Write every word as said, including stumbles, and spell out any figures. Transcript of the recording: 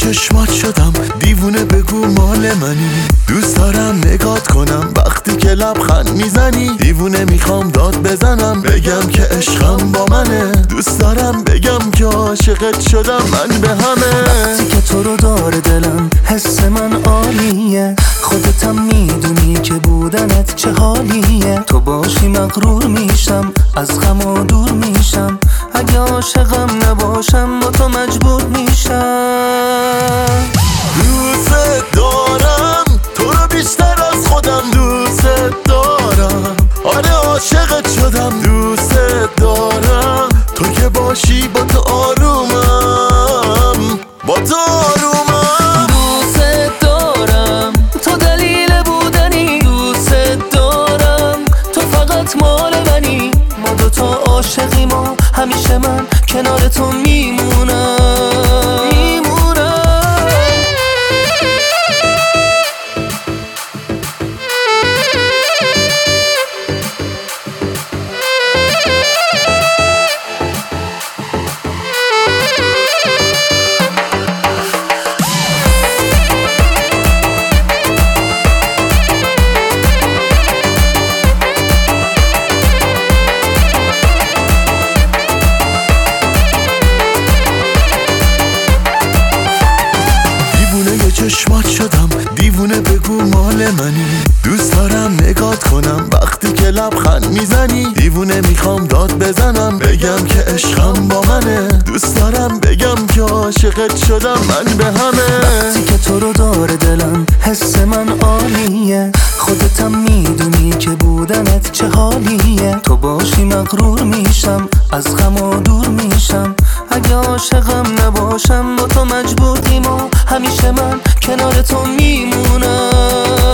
چشمات شدم دیوونه، بگو مال منی. دوست دارم نگات کنم وقتی که لبخند میزنی. دیوونه میخوام داد بزنم بگم که عشقم با منه. دوست دارم بگم که عاشقت شدم من به همه. وقتی که تو رو داره دلم حس من عالیه. خودتم میدونی که بودنت چه حالیه. تو باشی مغرور میشم، از غم و دور میشم. اگه عاشقم نباشم با تو مجبور میشم. دوست دارم تو رو بیشتر از خودم، دوست دارم. آره عاشقت شدم، دوست دارم. تو که باشی با تو آرومم، با تو آرومم. دوست دارم تو دلیل بودنی. دوست دارم تو فقط مال منی. ما دوتا عاشقیم و همیشه من کنار تو میمونم میمونم. چشمات شدم دیوونه، بگو مال منی. دوست دارم نگات کنم وقتی که لبخند میزنی. دیوونه میخوام داد بزنم بگم که عشقم با منه. دوست دارم بگم که عاشقت شدم من به همه. وقتی که تو رو داره دلم حس من عالیه. خودتم میدونی که بودنت چه حالیه. تو باشی مغرور میشم، از غم و دور میشم. اگه عاشقم نباشم با تو مجبوریم و همیشه من کنار تو میمونم.